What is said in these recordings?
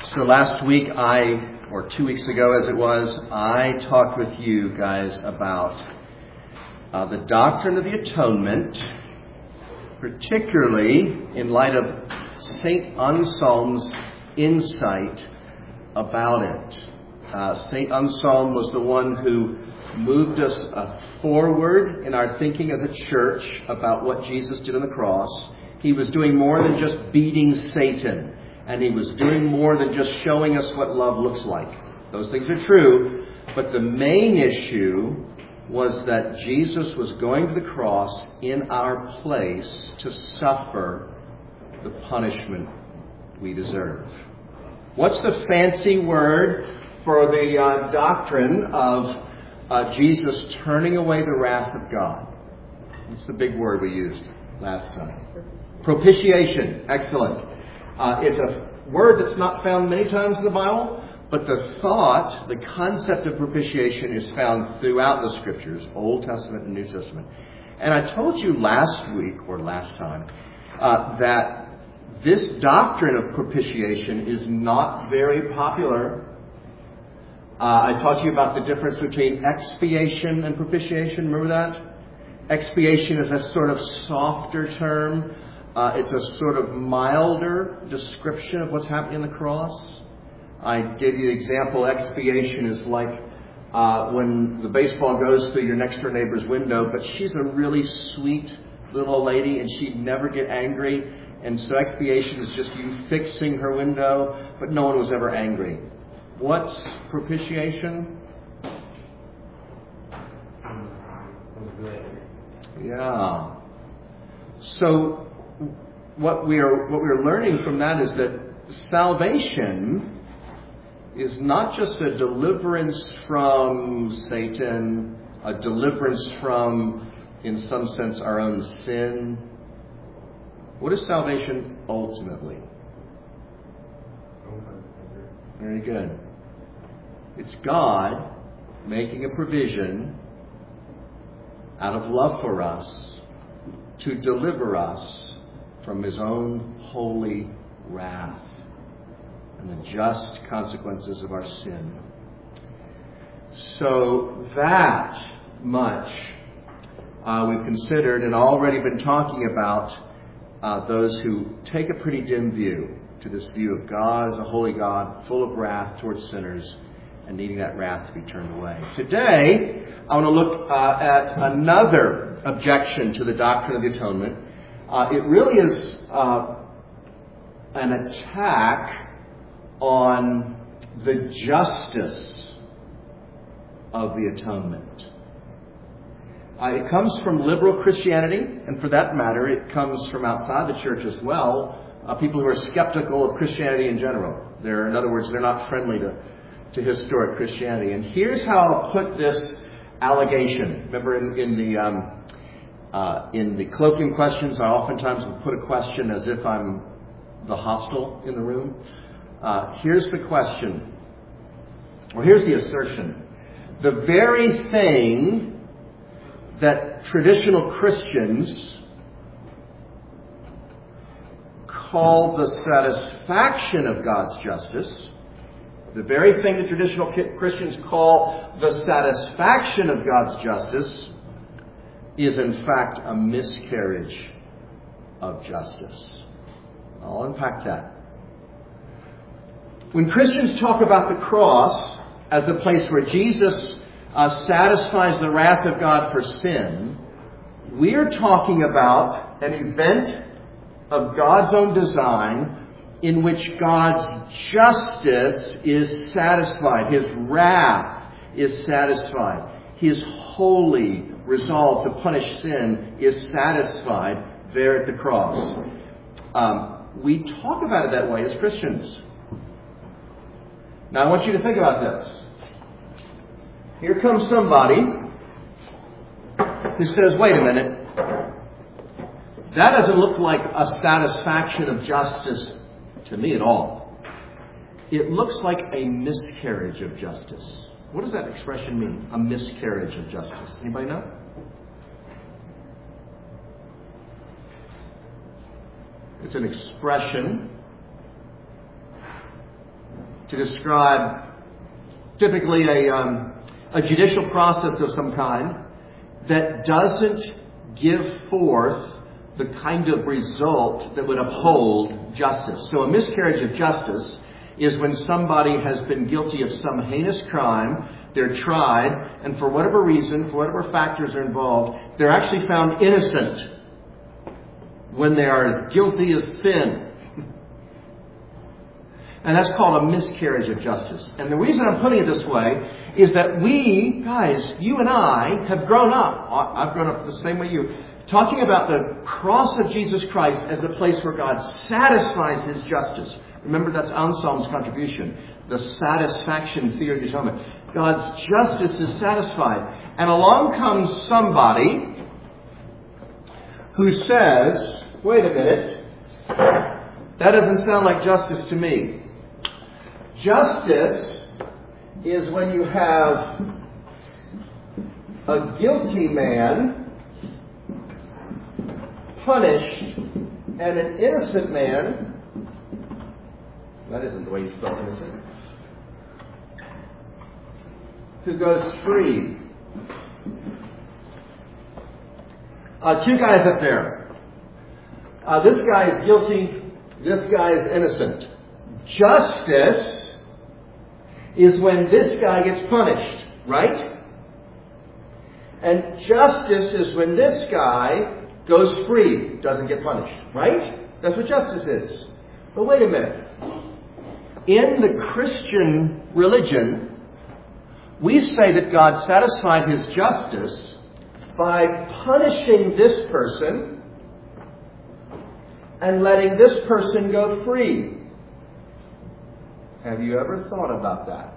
So last week or 2 weeks ago as it was, I talked with you guys about the doctrine of the atonement, particularly in light of St. Anselm's insight about it. St. Anselm was the one who moved us forward in our thinking as a church about what Jesus did on the cross. He was doing more than just beating Satan. And he was doing more than just showing us what love looks like. Those things are true. But the main issue was that Jesus was going to the cross in our place to suffer the punishment we deserve. What's the fancy word for the doctrine of Jesus turning away the wrath of God? What's the big word we used last time? Propitiation. Excellent. It's a word that's not found many times in the Bible, but the concept of propitiation is found throughout the Scriptures, Old Testament and New Testament. And I told you last week, or last time, that this doctrine of propitiation is not very popular. I taught you about the difference between expiation and propitiation. Remember that? Expiation is a sort of softer term. It's a sort of milder description of what's happening on the cross. I gave you the example, expiation is like when the baseball goes through your next door neighbor's window, but she's a really sweet little old lady and she'd never get angry. And so expiation is just you fixing her window, but no one was ever angry. What's propitiation? Yeah. So what we are learning from that is that salvation is not just a deliverance from Satan, a deliverance from, in some sense, our own sin. What is salvation ultimately? Very good. It's God making a provision out of love for us to deliver us from His own holy wrath and the just consequences of our sin. So that much we've considered and already been talking about those who take a pretty dim view to this view of God as a holy God, full of wrath towards sinners and needing that wrath to be turned away. Today, I want to look at another objection to the doctrine of the atonement. It really is an attack on the justice of the atonement. It comes from liberal Christianity, and for that matter, it comes from outside the church as well. People who are skeptical of Christianity in general. In other words, they're not friendly to historic Christianity. And here's how I'll put this allegation. Remember in the colloquium questions, I oftentimes will put a question as if I'm the hostile in the room. Here's the question, or here's the assertion. The very thing that traditional Christians call the satisfaction of God's justice, the very thing that traditional Christians call the satisfaction of God's justice, is in fact a miscarriage of justice. I'll unpack that. When Christians talk about the cross as the place where Jesus satisfies the wrath of God for sin, we are talking about an event of God's own design in which God's justice is satisfied. His wrath is satisfied. His holy resolve to punish sin is satisfied there at the cross. We talk about it that way as Christians. Now I want you to think about this. Here comes somebody who says, wait a minute, that doesn't look like a satisfaction of justice to me at all. It looks like a miscarriage of justice. What does that expression mean? A miscarriage of justice. Anybody know? It's an expression to describe typically a judicial process of some kind that doesn't give forth the kind of result that would uphold justice. So a miscarriage of justice is when somebody has been guilty of some heinous crime, they're tried, and for whatever reason, for whatever factors are involved, they're actually found innocent when they are as guilty as sin. And that's called a miscarriage of justice. And the reason I'm putting it this way is that we, guys, you and I, have grown up. I've grown up the same way you. Talking about the cross of Jesus Christ as the place where God satisfies His justice. Remember, that's Anselm's contribution. The satisfaction theory of the atonement. God's justice is satisfied. And along comes somebody who says, wait a minute, that doesn't sound like justice to me. Justice is when you have a guilty man punished and an innocent man, that isn't the way you spell innocent, who goes free. Two guys up there. This guy is guilty, this guy is innocent. Justice is when this guy gets punished, right? And justice is when this guy goes free, doesn't get punished, right? That's what justice is. But wait a minute. In the Christian religion, we say that God satisfied His justice by punishing this person and letting this person go free. Have you ever thought about that?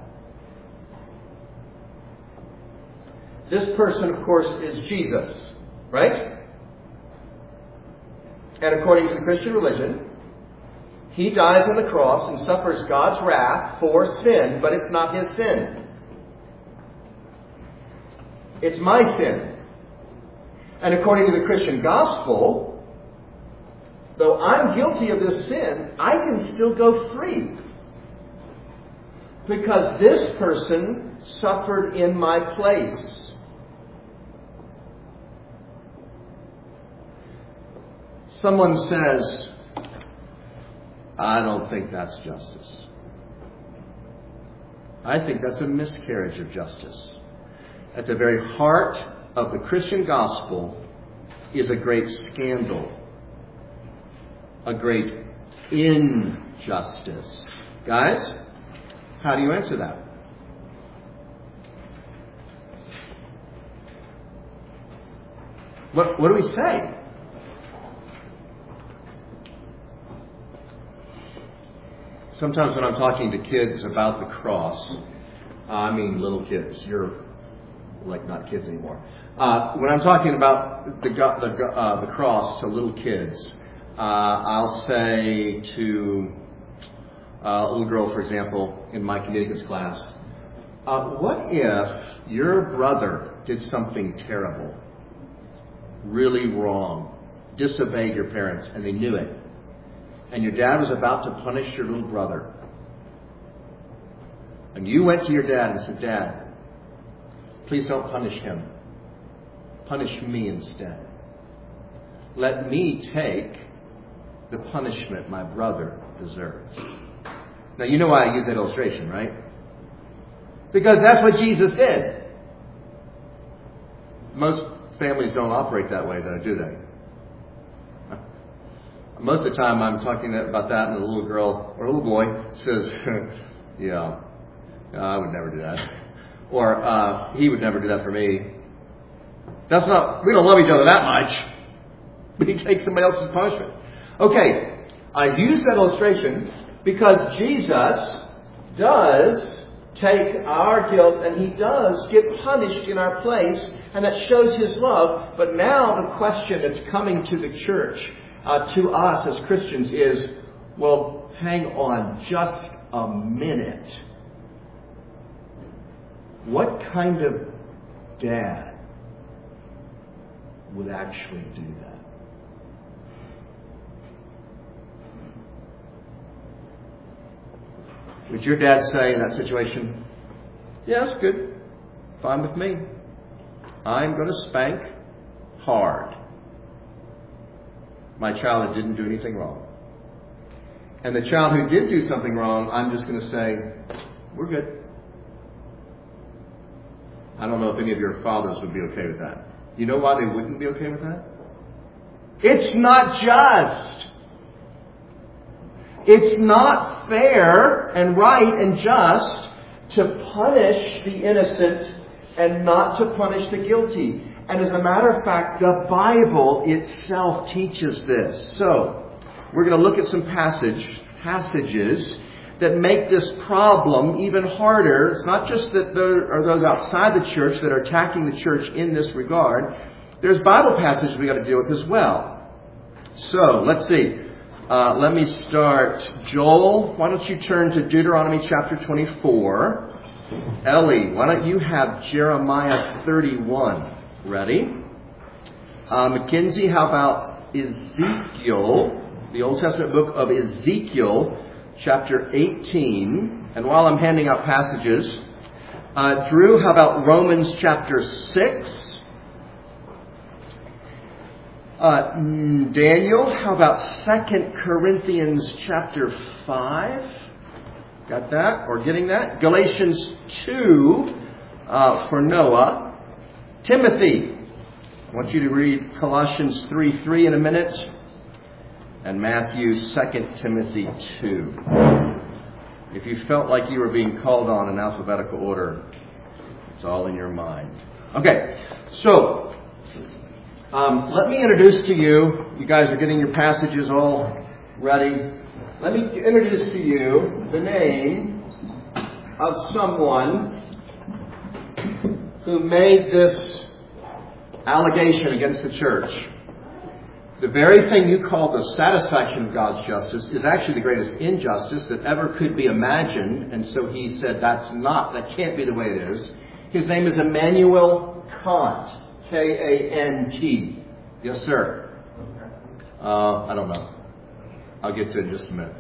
This person, of course, is Jesus, right? And according to the Christian religion, He dies on the cross and suffers God's wrath for sin, but it's not His sin. It's my sin. And according to the Christian gospel, though I'm guilty of this sin, I can still go free. Because this person suffered in my place. Someone says, I don't think that's justice. I think that's a miscarriage of justice. At the very heart of the Christian gospel is a great scandal, a great injustice. Guys, how do you answer that? What do we say? Sometimes when I'm talking to kids about the cross, I mean little kids. You're like not kids anymore. When I'm talking about the cross to little kids, I'll say to a little girl, for example, in my Canadians class, what if your brother did something terrible, really wrong, disobeyed your parents, and they knew it, and your dad was about to punish your little brother, and you went to your dad and said, Dad, please don't punish him. Punish me instead. Let me take the punishment my brother deserves. Now, you know why I use that illustration, right? Because that's what Jesus did. Most families don't operate that way, though, do they? Most of the time I'm talking about that, and the little girl or little boy says, yeah, I would never do that. Or he would never do that for me. That's not, we don't love each other that much. But he takes somebody else's punishment. Okay, I've used that illustration because Jesus does take our guilt and He does get punished in our place, and that shows His love. But now the question that's coming to the church, to us as Christians is, well, hang on just a minute. What kind of dad would actually do that? Would your dad say in that situation, yeah, that's good. Fine with me. I'm going to spank hard my child that didn't do anything wrong. And the child who did do something wrong, I'm just going to say, we're good. I don't know if any of your fathers would be okay with that. You know why they wouldn't be okay with that? It's not just. It's not fair and right and just to punish the innocent and not to punish the guilty. And as a matter of fact, the Bible itself teaches this. So, we're going to look at some passages that make this problem even harder. It's not just that there are those outside the church that are attacking the church in this regard. There's Bible passages we've got to deal with as well. So, let's see. Let me start. Joel, why don't you turn to Deuteronomy chapter 24. Ellie, why don't you have Jeremiah 31 ready? Mackenzie, how about Ezekiel, the Old Testament book of Ezekiel, chapter 18. And while I'm handing out passages, Drew, how about Romans chapter 6? Daniel, how about 2 Corinthians chapter 5? Got that? Or getting that? Galatians 2 for Noah. Timothy, I want you to read Colossians 3:3 in a minute. And Matthew 2 Timothy 2. If you felt like you were being called on in alphabetical order, it's all in your mind. Okay, so let me introduce to you, you guys are getting your passages all ready. Let me introduce to you the name of someone who made this allegation against the church. The very thing you call the satisfaction of God's justice is actually the greatest injustice that ever could be imagined. And so he said that can't be the way it is. His name is Immanuel Kant. K-A-N-T. Yes, sir. I don't know. I'll get to it in just a minute.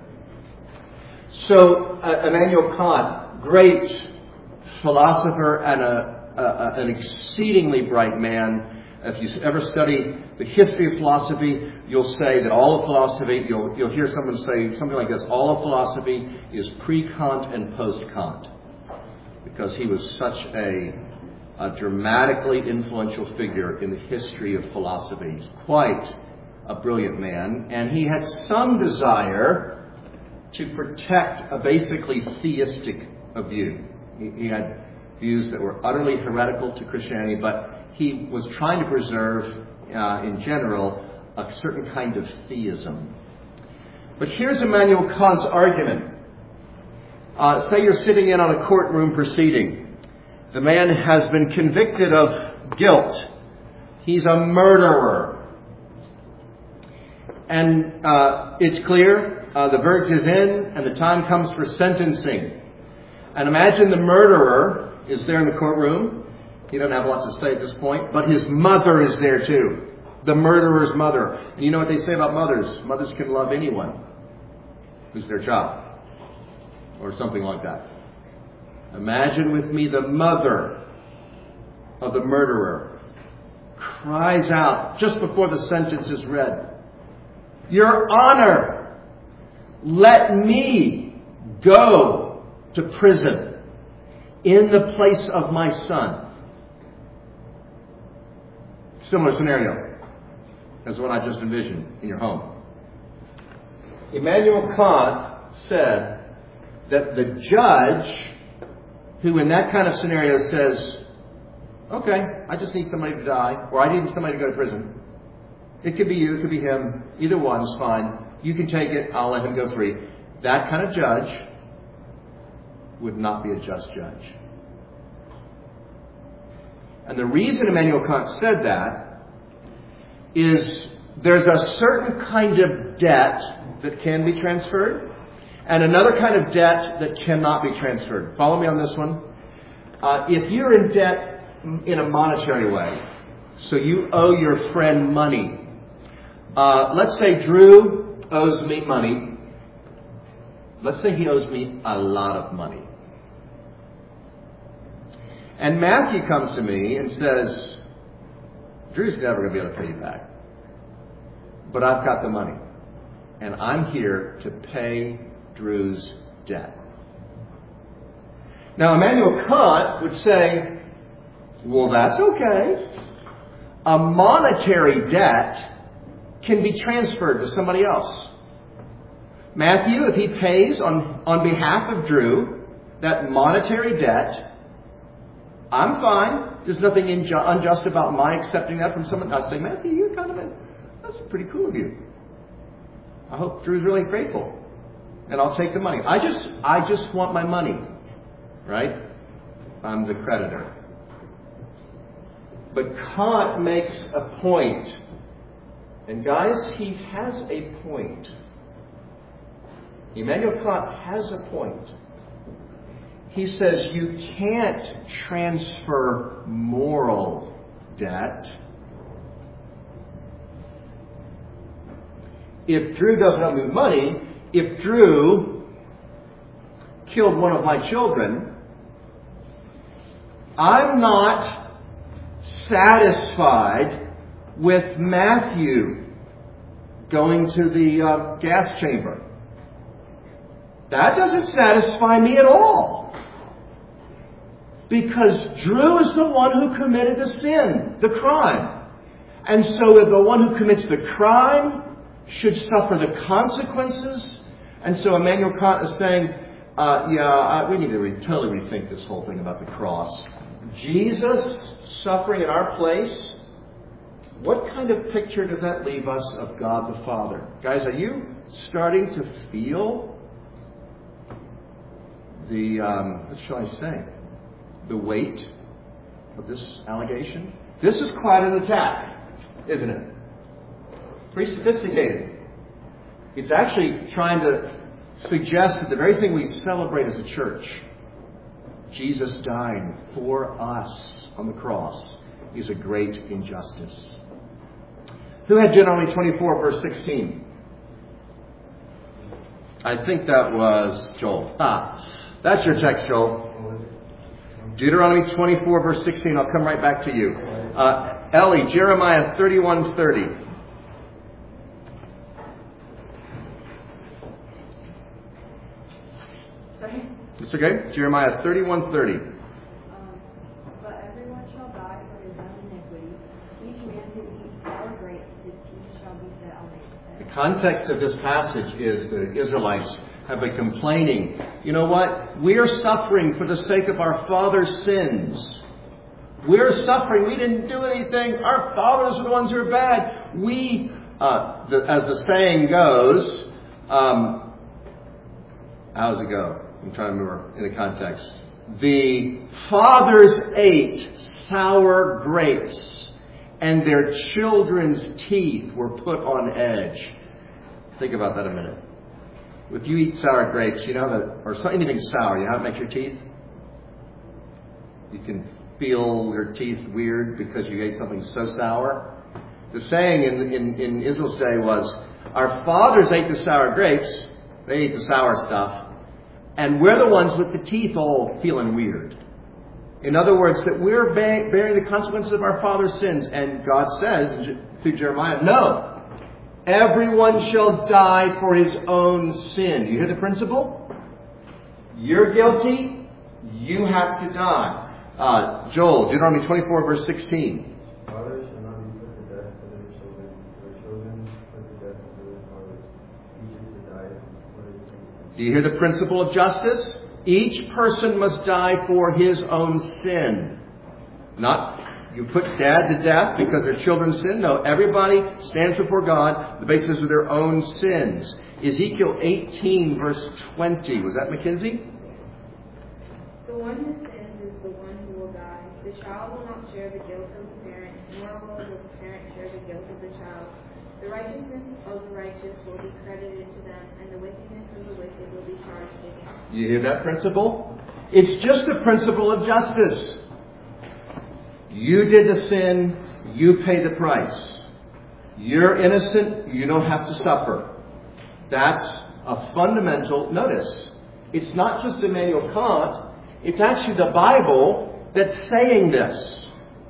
So, Immanuel Kant, great philosopher and an exceedingly bright man. If you ever study the history of philosophy, you'll say that all of philosophy, you'll hear someone say something like this, all of philosophy is pre-Kant and post-Kant. Because he was such a dramatically influential figure in the history of philosophy. He's quite a brilliant man, and he had some desire to protect a basically theistic view. He had views that were utterly heretical to Christianity, but he was trying to preserve, in general, a certain kind of theism. But here's Immanuel Kant's argument. Say you're sitting in on a courtroom proceeding. The man has been convicted of guilt. He's a murderer. And it's clear, the verdict is in, and the time comes for sentencing. And imagine the murderer is there in the courtroom. He doesn't have a lot to say at this point, but his mother is there too. The murderer's mother. And you know what they say about mothers? Mothers can love anyone who's their child. Or something like that. Imagine with me the mother of the murderer cries out just before the sentence is read, "Your Honor, let me go to prison in the place of my son." Similar scenario as the one I just envisioned in your home. Immanuel Kant said that the judge who in that kind of scenario says, okay, I just need somebody to die, or I need somebody to go to prison. It could be you, it could be him. Either one's fine. You can take it, I'll let him go free. That kind of judge would not be a just judge. And the reason Immanuel Kant said that is there's a certain kind of debt that can be transferred and another kind of debt that cannot be transferred. Follow me on this one. If you're in debt in a monetary way, so you owe your friend money. Let's say Drew owes me money Let's say he owes me a lot of money. And Matthew comes to me and says, Drew's never going to be able to pay you back. But I've got the money. And I'm here to pay Drew's debt. Now, Immanuel Kant would say, well, that's okay. A monetary debt can be transferred to somebody else. Matthew, if he pays on behalf of Drew that monetary debt, I'm fine. There's nothing unjust about my accepting that from someone. I say, Matthew, you're kind of that's pretty cool of you. I hope Drew's really grateful. And I'll take the money. I just want my money. Right? I'm the creditor. But Kant makes a point. And guys, he has a point. Immanuel Kant has a point. He says you can't transfer moral debt. If Drew doesn't owe me money, if Drew killed one of my children, I'm not satisfied with Matthew going to the gas chamber. That doesn't satisfy me at all. Because Drew is the one who committed the sin, the crime. And so the one who commits the crime should suffer the consequences. And so Immanuel Kant is saying, we need to totally rethink this whole thing about the cross. Jesus suffering in our place, what kind of picture does that leave us of God the Father? Guys, are you starting to feel the, what shall I say, the weight of this allegation? This is quite an attack, isn't it? Pretty sophisticated. It's actually trying to suggest that the very thing we celebrate as a church, Jesus dying for us on the cross, is a great injustice. Who had Deuteronomy 24, verse 16? I think that was Joel. That's your text, Joel. Deuteronomy 24, verse 16. I'll come right back to you. Ellie, Jeremiah 31:30. It's okay. Jeremiah 31:30. But everyone shall die for his own iniquity. Each man who eats sour grapes, his teeth shall be set on his head. The context of this passage is the Israelites have been complaining. You know what? We are suffering for the sake of our father's sins. We're suffering. We didn't do anything. Our fathers are the ones who are bad. As the saying goes, how does it go? I'm trying to remember in the context. The fathers ate sour grapes, and their children's teeth were put on edge. Think about that a minute. If you eat sour grapes, you know that, or anything sour, you know how it makes your teeth? You can feel your teeth weird because you ate something so sour. The saying in Israel's day was, our fathers ate the sour grapes, they ate the sour stuff, and we're the ones with the teeth all feeling weird. In other words, that we're bearing the consequences of our father's sins. And God says through Jeremiah, no, everyone shall die for his own sin. You hear the principle? You're guilty, you have to die. Joel, Deuteronomy 24, verse 16. Fathers shall not be put to death for their children, or children put to death for their fathers. Each is to die for his sins. Do you hear the principle of justice? Each person must die for his own sin. Not you put dad to death because their children sin. No, everybody stands before God on the basis of their own sins. Ezekiel 18, verse 20. Was that McKinsey? The one who sins is the one who will die. The child will not share the guilt of the parent, nor will the parent share the guilt of the child. The righteousness of the righteous will be credited to them, and the wickedness of the wicked will be charged against them. You hear that principle? It's just the principle of justice. You did the sin, you pay the price. You're innocent, you don't have to suffer. That's a fundamental, notice, it's not just Immanuel Kant, it's actually the Bible that's saying this.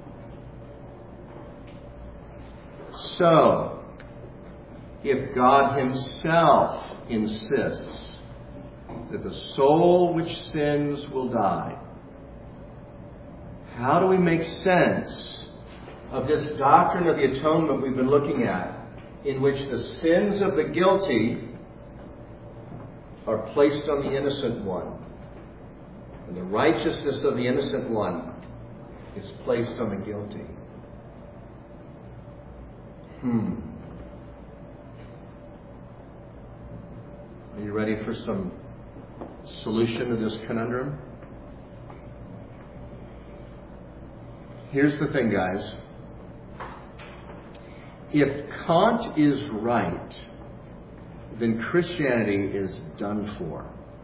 So, if God Himself insists that the soul which sins will die, how do we make sense of this doctrine of the atonement we've been looking at, in which the sins of the guilty are placed on the innocent one, and the righteousness of the innocent one is placed on the guilty? Are you ready for some solution to this conundrum? Here's the thing, guys. If Kant is right, then Christianity is done for.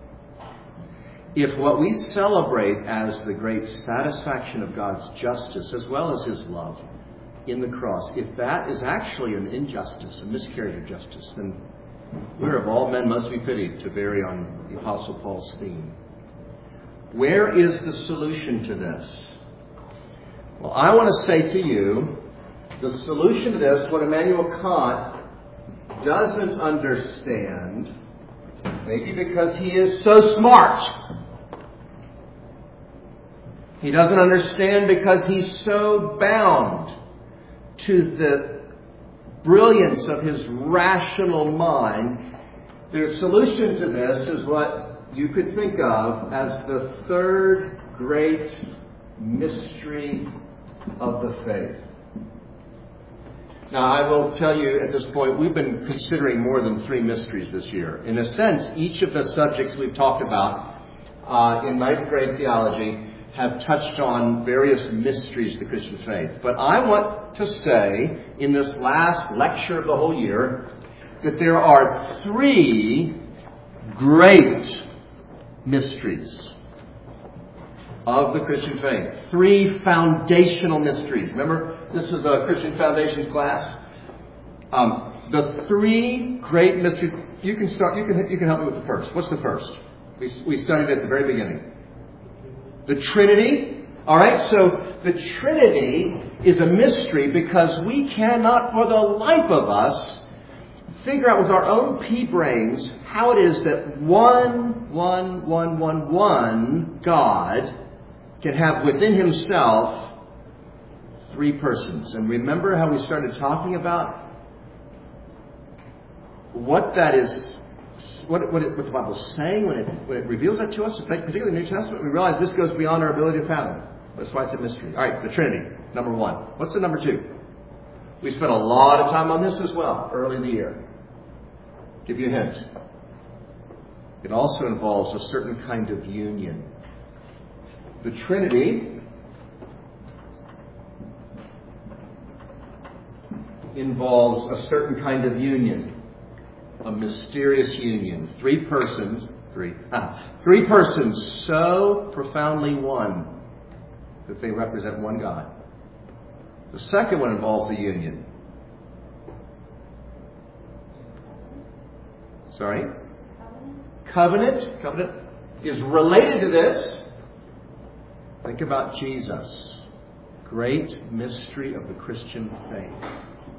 If what we celebrate as the great satisfaction of God's justice, as well as His love in the cross, if that is actually an injustice, a miscarriage of justice, then we're of all men most be pitied, to vary on the Apostle Paul's theme. Where is the solution to this? Well, I want to say to you, the solution to this, what Immanuel Kant doesn't understand, maybe because he is so smart. He doesn't understand because he's so bound to the brilliance of his rational mind. The solution to this is what you could think of as the third great mystery of the faith. Now, I will tell you at this point, we've been considering more than 3 mysteries this year. In a sense, each of the subjects we've talked about in 9th grade theology have touched on various mysteries of the Christian faith. But I want to say, in this last lecture of the whole year, that there are 3 great mysteries of the Christian faith. 3 foundational mysteries. Remember, this is a Christian Foundations class. The 3 great mysteries. You can start. You can help me with the first. What's the first? We studied it at the very beginning. The Trinity. All right. So the Trinity is a mystery because we cannot, for the life of us, figure out with our own pea brains how it is that one God can have within Himself 3 persons. And remember how we started talking about what that is, what the Bible is saying when it reveals that to us, particularly in the New Testament. We realize this goes beyond our ability to fathom. That's why it's a mystery. All right, the Trinity, number 1. What's the number 2? We spent a lot of time on this as well early in the year. Give you a hint. It also involves a certain kind of union. The Trinity involves a certain kind of union. A mysterious union. 3 persons. 3 persons so profoundly one that they represent one God. The second one involves a union. Sorry? Covenant. Covenant is related to this. Think about Jesus. Great mystery of the Christian faith.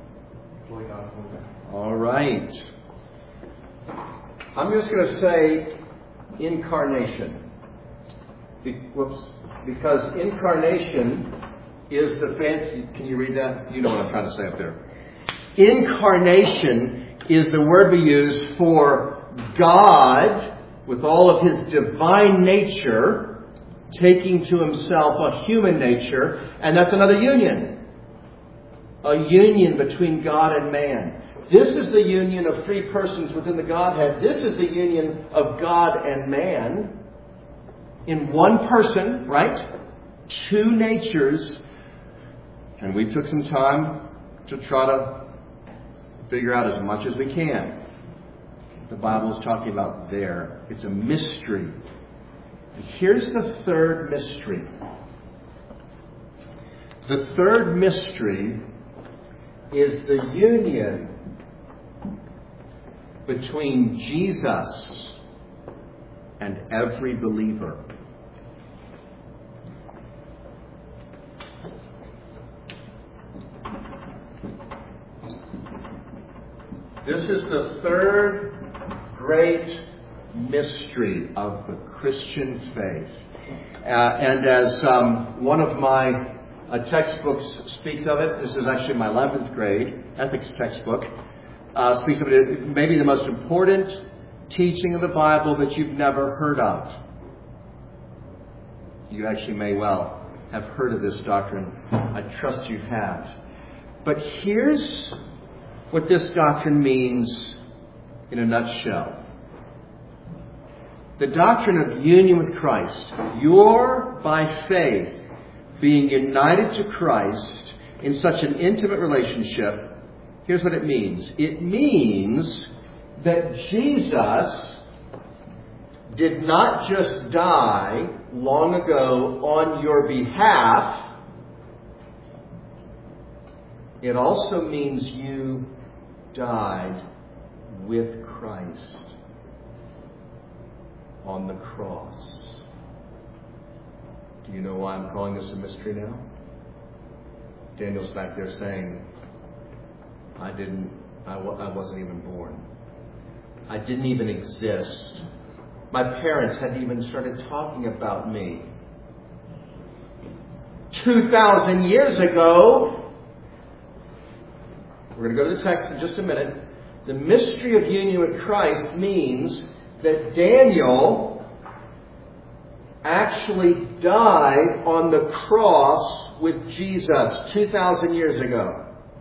All right. I'm just going to say incarnation. Because incarnation is the fancy... Can you read that? You know what I'm trying to say up there. Incarnation is the word we use for God, with all of His divine nature, taking to Himself a human nature, and that's another union. A union between God and man. This is the union of 3 persons within the Godhead. This is the union of God and man in one person, right? 2 natures. And we took some time to try to figure out as much as we can what the Bible is talking about there. It's a mystery. And here's the third mystery. The third mystery is the union between Jesus and every believer. This is the third great mystery of the Christian faith. And as one of my textbooks speaks of it, this is actually my 11th grade ethics textbook, speaks of it, maybe the most important teaching of the Bible that you've never heard of. You actually may well have heard of this doctrine. I trust you have. But here's what this doctrine means in a nutshell. The doctrine of union with Christ. You're, by faith, being united to Christ in such an intimate relationship. Here's what it means. It means that Jesus did not just die long ago on your behalf. It also means you died with Christ on the cross. Do you know why I'm calling this a mystery now? Daniel's back there saying, I wasn't even born. I didn't even exist. My parents hadn't even started talking about me. 2,000 years ago, we're going to go to the text in just a minute. The mystery of union with Christ means that Daniel actually died on the cross with Jesus 2,000 years ago.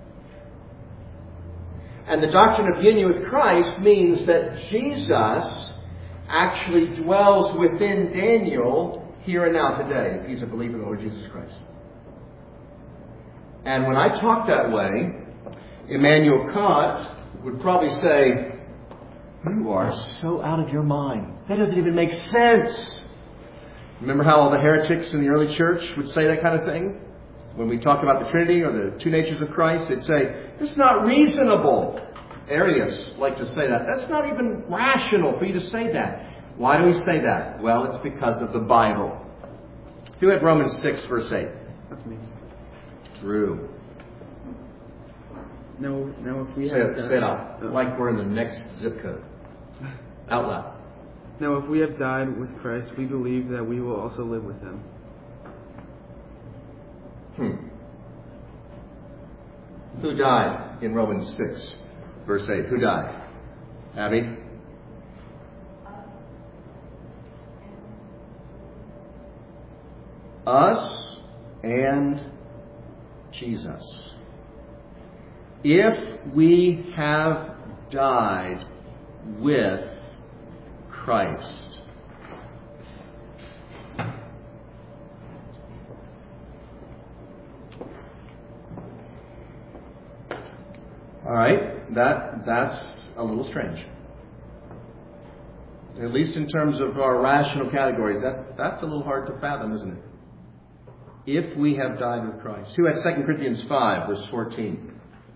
And the doctrine of union with Christ means that Jesus actually dwells within Daniel here and now today, if he's a believer in the Lord Jesus Christ. And when I talk that way, Immanuel Kant would probably say, you are so out of your mind. That doesn't even make sense. Remember how all the heretics in the early church would say that kind of thing? When we talk about the Trinity or the two natures of Christ, they'd say, it's not reasonable. Arius liked to say that. That's not even rational for you to say that. Why do we say that? Well, it's because of the Bible. Who had Romans 6, verse 8? That's me. Drew. Now if we Say it out. Like we're in the next zip code. Out loud. Now, if we have died with Christ, we believe that we will also live with Him. Who died in Romans 6, verse 8? Who died? Abby? Us and Jesus. If we have died with Christ. All right, that's a little strange. At least in terms of our rational categories, that's a little hard to fathom, isn't it? If we have died with Christ. Who had 2 Corinthians 5, verse 14?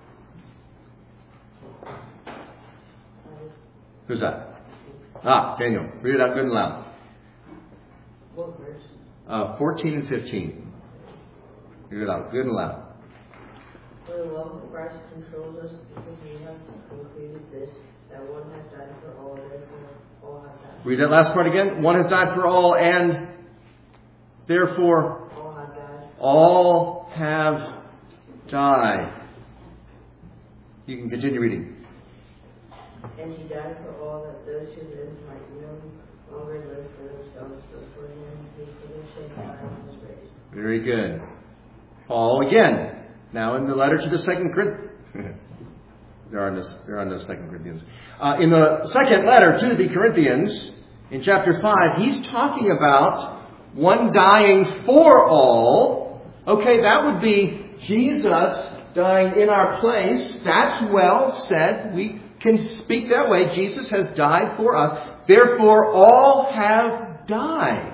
Who's that? Daniel. Read it out good and loud. What verse? 14 and 15. Read it out good and loud. For the love of Christ controls us, because we have concluded this, that one has died for all, therefore all have died. Read that last part again. One has died for all, and therefore All have died. all have died. You can continue reading. And He died for all, that those who live might no longer live for themselves, but for Him who for their sake died and was raised. Very good. Paul again. Now in the letter to the 2 Corinthians. There are no 2 Corinthians. In the second letter to the Corinthians, in chapter 5, he's talking about one dying for all. Okay, that would be Jesus dying in our place. That's well said. We can speak that way. Jesus has died for us. Therefore, all have died.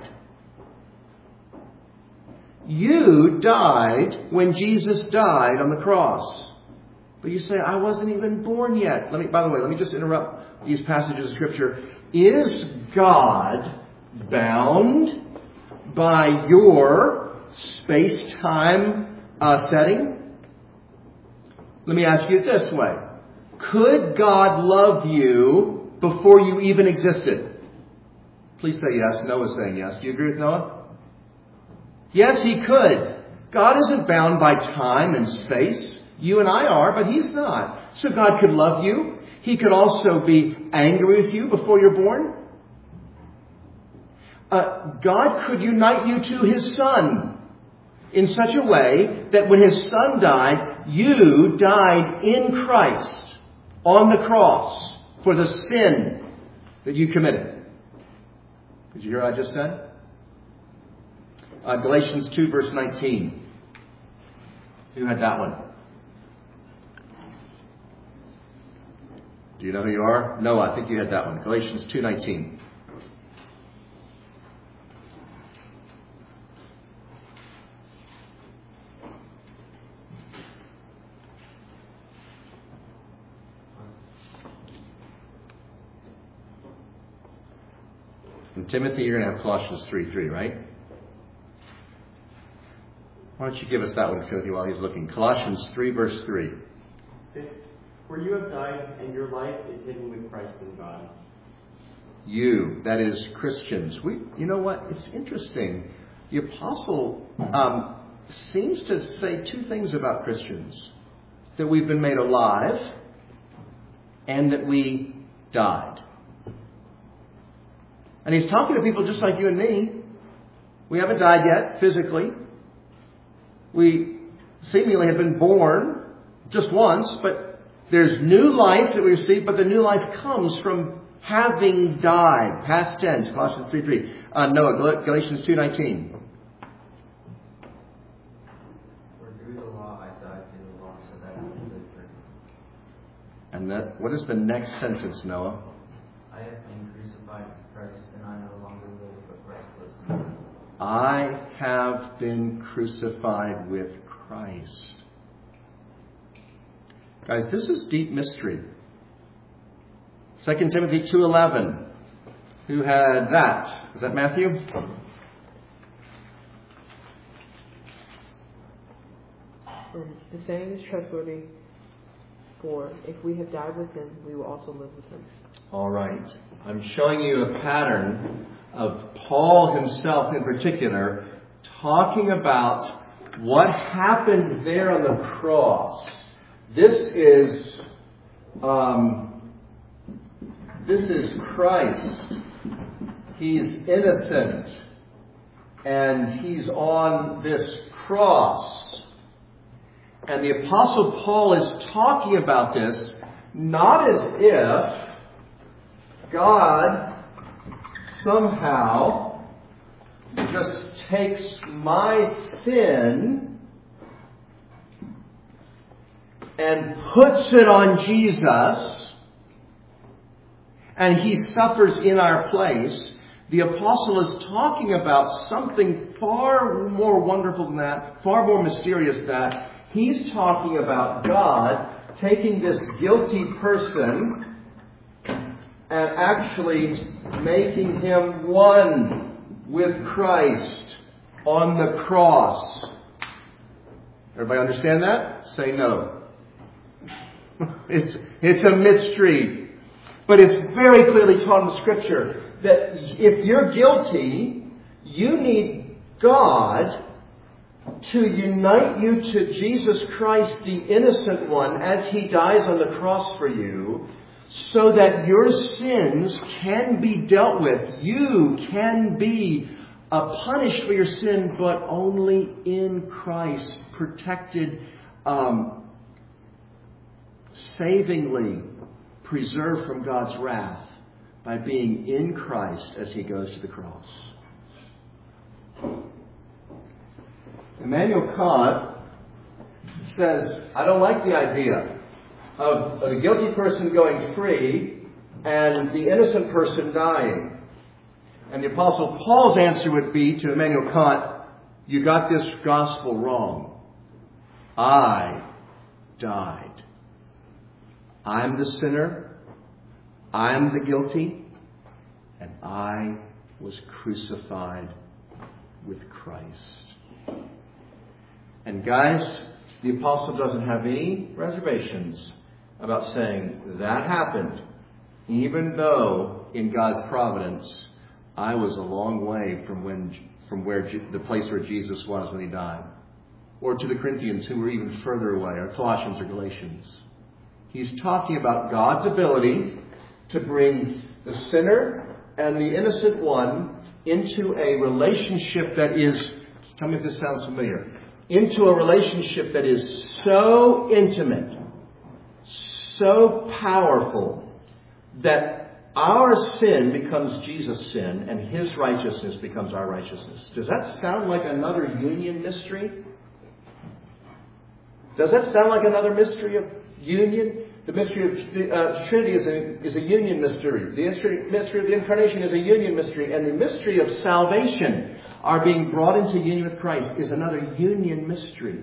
You died when Jesus died on the cross. But you say, I wasn't even born yet. By the way, let me just interrupt these passages of Scripture. Is God bound by your space-time setting? Let me ask you it this way. Could God love you before you even existed? Please say yes. Noah's saying yes. Do you agree with Noah? Yes, he could. God isn't bound by time and space. You and I are, but he's not. So God could love you. He could also be angry with you before you're born. God could unite you to his Son in such a way that when his Son died, you died in Christ on the cross for the sin that you committed. Did you hear what I just said? Galatians 2 verse 19. Who had that one? Do you know who you are? No, I think you had that one. Galatians 2:19. And Timothy, you're going to have Colossians 3:3, right? Why don't you give us that one, Timothy, while he's looking. Colossians 3 verse 3. For you have died, and your life is hidden with Christ in God. You, that is Christians. You know what? It's interesting. The apostle seems to say two things about Christians. That we've been made alive and that we died. And he's talking to people just like you and me. We haven't died yet, physically. We seemingly have been born just once, but there's new life that we receive, but the new life comes from having died. Past tense, Colossians 3:3. Noah, Galatians 2:19. For through the law I died through the law, so that I can live through. And what is the next sentence, Noah? I have been crucified with Christ, and I no longer live, but Christ lives in me. I have been crucified with Christ. Guys, this is deep mystery. 2 Timothy 2:11. Who had that? Is that Matthew? The saying is trustworthy, for if we have died with him, we will also live with him. All right. I'm showing you a pattern of Paul himself in particular talking about what happened there on the cross. This is Christ. He's innocent. And he's on this cross. And the Apostle Paul is talking about this not as if God somehow just takes my sin and puts it on Jesus and he suffers in our place. The apostle is talking about something far more wonderful than that, far more mysterious than that. He's talking about God taking this guilty person and actually making him one with Christ on the cross. Everybody understand that? Say no. It's a mystery. But it's very clearly taught in the Scripture that if you're guilty, you need God to unite you to Jesus Christ, the innocent one, as he dies on the cross for you, so that your sins can be dealt with. You can be punished for your sin, but only in Christ, protected, savingly preserved from God's wrath by being in Christ as he goes to the cross. Immanuel Kant says, I don't like the idea of the guilty person going free and the innocent person dying. And the Apostle Paul's answer would be to Immanuel Kant, you got this gospel wrong. I died I'm the sinner. I'm the guilty. And I was crucified with Christ. And guys, the apostle doesn't have any reservations about saying that happened, even though in God's providence I was a long way from the place where Jesus was when he died. Or to the Corinthians who were even further away, or Colossians or Galatians. He's talking about God's ability to bring the sinner and the innocent one into a relationship that is, tell me if this sounds familiar, into a relationship that is so intimate, so powerful, that our sin becomes Jesus' sin and his righteousness becomes our righteousness. Does that sound like another union mystery? Does that sound like another mystery of union? The mystery of Trinity is a union mystery. The mystery of the Incarnation is a union mystery. And the mystery of salvation, our being brought into union with Christ, is another union mystery.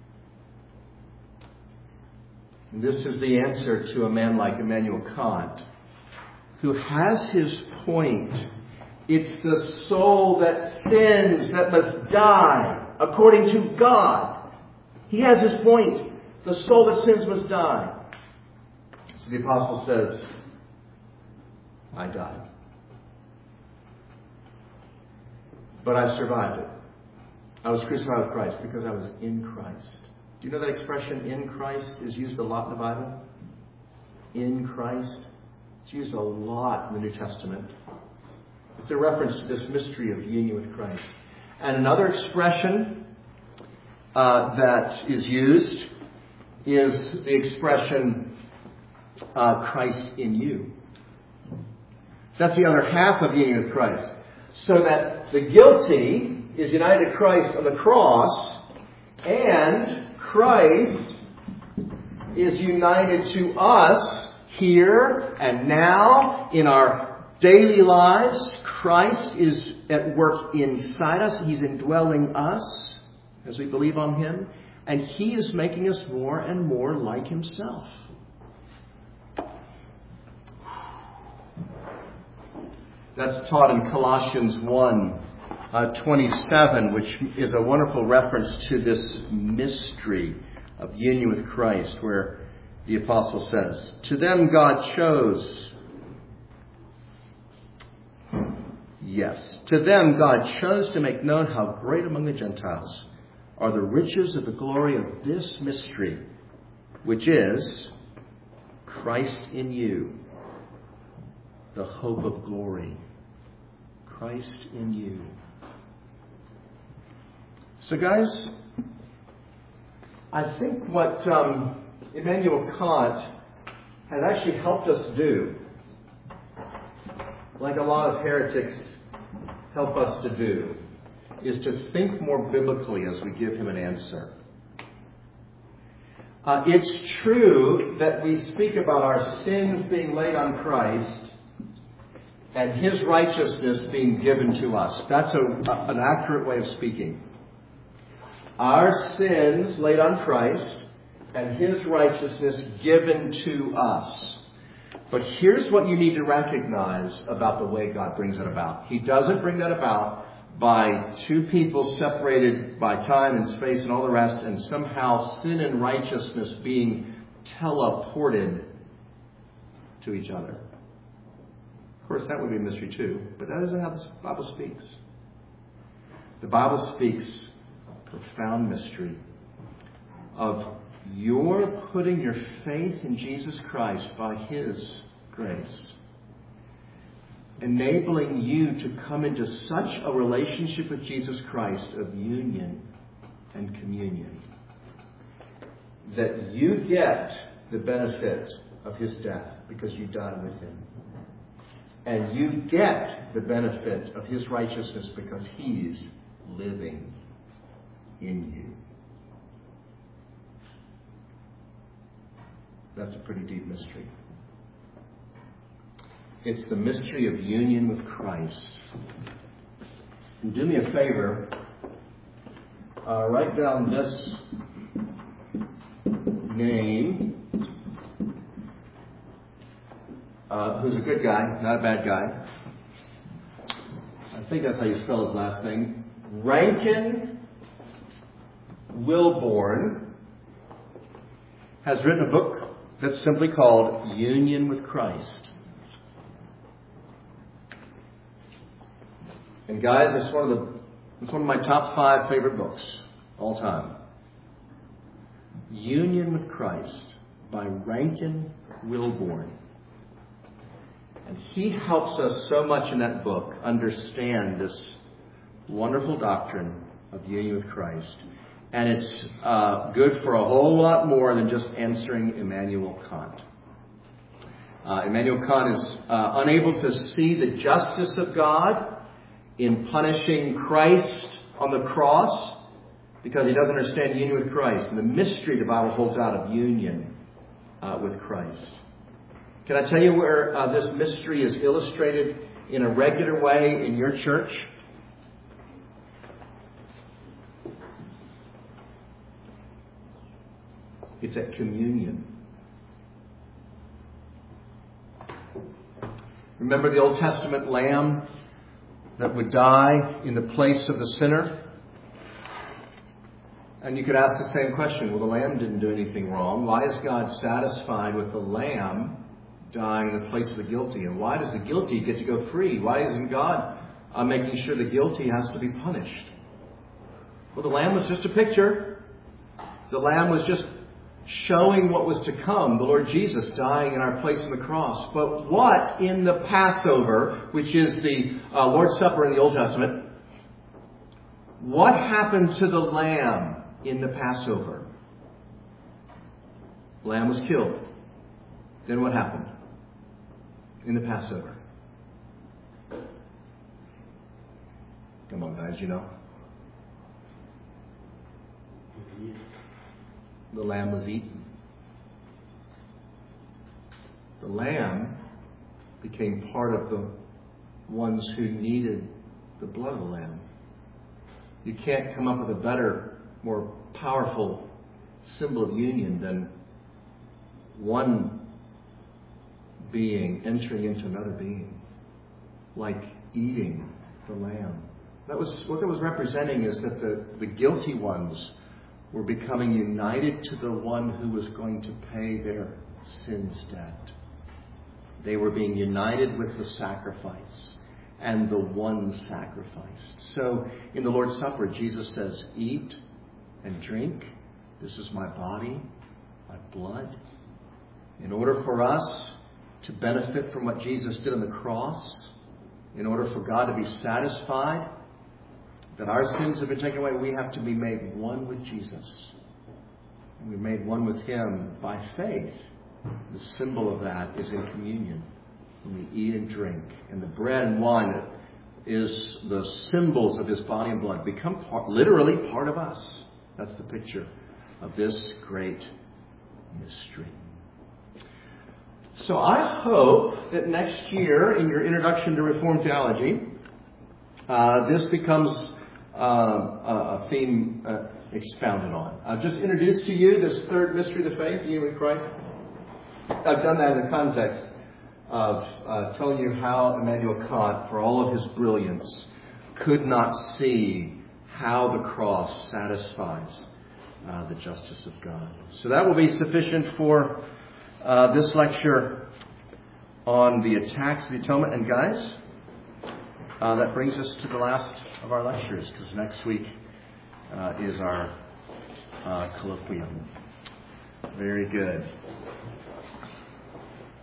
And this is the answer to a man like Immanuel Kant, who has his point. It's the soul that sins that must die according to God. He has his point. The soul that sins must die. So the apostle says, I died. But I survived it. I was crucified with Christ because I was in Christ. Do you know that expression, in Christ, is used a lot in the Bible? In Christ. It's used a lot in the New Testament. It's a reference to this mystery of union with Christ. And another expression that is used is the expression Christ in you. That's the other half of union with Christ. So that the guilty is united to Christ on the cross, and Christ is united to us here and now in our daily lives. Christ is at work inside us. He's indwelling us as we believe on him. And he is making us more and more like himself. That's taught in Colossians 1:27, which is a wonderful reference to this mystery of union with Christ, where the apostle says, to them God chose. Yes, to them God chose to make known how great among the Gentiles are the riches of the glory of this mystery, which is Christ in you, the hope of glory. Christ in you. So guys, I think what Immanuel Kant has actually helped us do, like a lot of heretics help us to do, is to think more biblically as we give him an answer. It's true that we speak about our sins being laid on Christ and his righteousness being given to us. That's an accurate way of speaking. Our sins laid on Christ and his righteousness given to us. But here's what you need to recognize about the way God brings it about. He doesn't bring that about by two people separated by time and space and all the rest, and somehow sin and righteousness being teleported to each other. Of course, that would be a mystery too, but that isn't how the Bible speaks. The Bible speaks a profound mystery of your putting your faith in Jesus Christ by his grace, enabling you to come into such a relationship with Jesus Christ of union and communion that you get the benefit of his death because you died with him. And you get the benefit of his righteousness because he's living in you. That's a pretty deep mystery. It's the mystery of union with Christ. And do me a favor, write down this name who's a good guy, not a bad guy. I think that's how you spell his last name. Rankin Wilbourn has written a book that's simply called Union with Christ. And guys, it's one of my top 5 favorite books all time. Union with Christ by Rankin Wilbourn. And he helps us so much in that book understand this wonderful doctrine of union with Christ. And it's good for a whole lot more than just answering Immanuel Kant. Immanuel Kant is unable to see the justice of God in punishing Christ on the cross because he doesn't understand union with Christ and the mystery the Bible holds out of union with Christ. Can I tell you where this mystery is illustrated in a regular way in your church? It's at communion. Remember the Old Testament lamb that would die in the place of the sinner? And you could ask the same question. Well, the lamb didn't do anything wrong. Why is God satisfied with the lamb dying in the place of the guilty? And why does the guilty get to go free? Why isn't God making sure the guilty has to be punished? Well, the lamb was just a picture. The lamb was just showing what was to come. The Lord Jesus dying in our place on the cross. But what in the Passover, which is the Lord's Supper in the Old Testament, what happened to the lamb in the Passover? The lamb was killed. Then what happened in the Passover? Come on, guys, you know. The lamb was eaten. The lamb became part of the ones who needed the blood of the lamb. You can't come up with a better, more powerful symbol of union than one being entering into another being, like eating the lamb. That was what that was representing, is that the guilty ones were becoming united to the one who was going to pay their sin's debt. They were being united with the sacrifice and the one sacrificed. So in the Lord's Supper, Jesus says, eat and drink. This is my body, my blood. In order for us to benefit from what Jesus did on the cross, in order for God to be satisfied that our sins have been taken away, we have to be made one with Jesus. And we're made one with Him by faith. The symbol of that is in communion, when we eat and drink. And the bread and wine that is the symbols of His body and blood become literally part of us. That's the picture of this great mystery. So I hope that next year, in your introduction to Reformed theology, this becomes a theme expounded on. I've just introduced to you this third mystery of the faith, union with Christ. I've done that in the context of telling you how Immanuel Kant, for all of his brilliance, could not see how the cross satisfies the justice of God. So that will be sufficient for this lecture on the attacks of the atonement. And guys, that brings us to the last of our lectures, because next week is our colloquium. Very good.